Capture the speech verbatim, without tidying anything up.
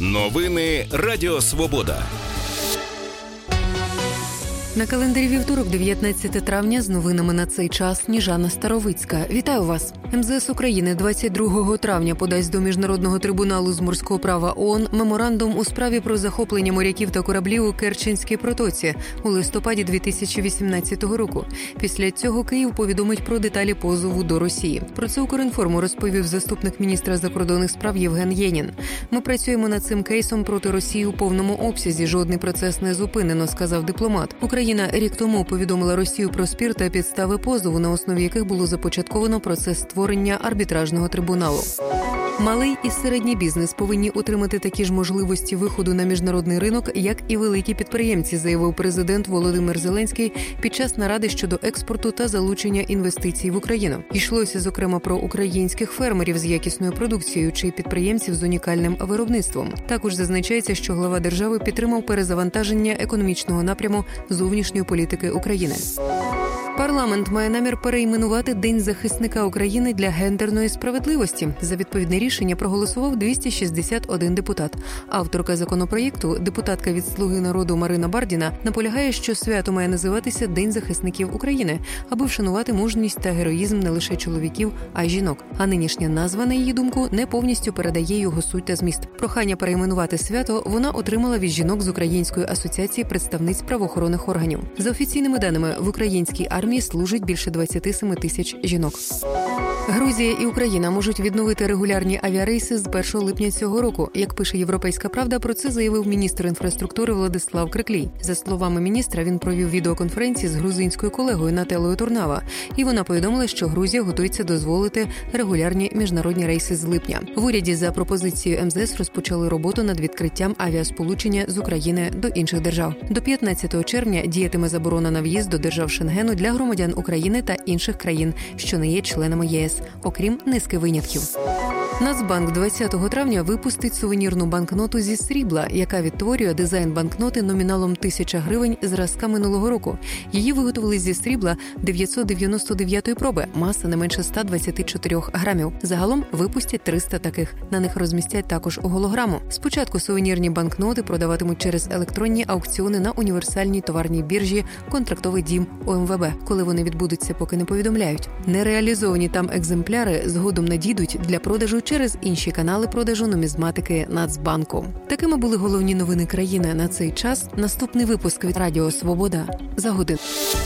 Новини Радіо Свобода. На календарі вівторок, дев'ятнадцяте травня, з новинами на цей час Ніжана Старовицька. Вітаю вас! ем зет ес України двадцять другого травня подасть до Міжнародного трибуналу з морського права ООН меморандум у справі про захоплення моряків та кораблів у Керченській протоці у листопаді дві тисячі вісімнадцятого року. Після цього Київ повідомить про деталі позову до Росії. Про це Укрінформу розповів заступник міністра закордонних справ Євген Єнін. «Ми працюємо над цим кейсом проти Росії у повному обсязі. Жодний процес не зупинено», – сказав дипломат. Україна рік тому повідомила Росію про спір та підстави позову, на основі яких було започатковано процес створення арбітражного трибуналу. Малий і середній бізнес повинні отримати такі ж можливості виходу на міжнародний ринок, як і великі підприємці, заявив президент Володимир Зеленський під час наради щодо експорту та залучення інвестицій в Україну. Йшлося, зокрема, про українських фермерів з якісною продукцією чи підприємців з унікальним виробництвом. Також зазначається, що глава держави підтримав перезавантаження економічного напряму зовнішньої політики України. Парламент має намір перейменувати День захисника України для гендерної справедливості. За відповідне рішення проголосував двісті шістдесят один депутат. Авторка законопроєкту, депутатка від «Слуги народу» Марина Бардіна, наполягає, що свято має називатися День захисників України, аби вшанувати мужність та героїзм не лише чоловіків, а й жінок. А нинішня назва, на її думку, не повністю передає його суть та зміст. Прохання перейменувати свято вона отримала від жінок з Української асоціації представниць правоохоронних органів. За офіційними даними, в українській армії армії служить більше двадцять сім тисяч жінок. Грузія і Україна можуть відновити регулярні авіарейси з першого липня цього року. Як пише «Європейська правда», про це заявив міністр інфраструктури Владислав Криклій. За словами міністра, він провів відеоконференцію з грузинською колегою Нателою Турнава. І вона повідомила, що Грузія готується дозволити регулярні міжнародні рейси з липня. В уряді за пропозицією ем зет ес розпочали роботу над відкриттям авіасполучення з України до інших держав. До п'ятнадцятого червня діятиме заборона на в'їзд до держав Шенгену для громадян України та інших країн, що не є членами ЄС, окрім низки винятків. Нацбанк двадцятого травня випустить сувенірну банкноту зі срібла, яка відтворює дизайн банкноти номіналом тисяча гривень зразка минулого року. Її виготовили зі срібла дев'ятсот дев'яносто дев'ятої проби, маса не менше ста двадцяти чотирьох грамів. Загалом випустять триста таких. На них розмістять також голограму. Спочатку сувенірні банкноти продаватимуть через електронні аукціони на універсальній товарній біржі «Контрактовий дім» О Ем Ве Бе. Коли вони відбудуться, поки не повідомляють. Нереалізовані там екземпляри згодом надійдуть для продажу через інші канали продажу нумізматики Нацбанку. Такими були головні новини країни на цей час. Наступний випуск від Радіо Свобода за годину.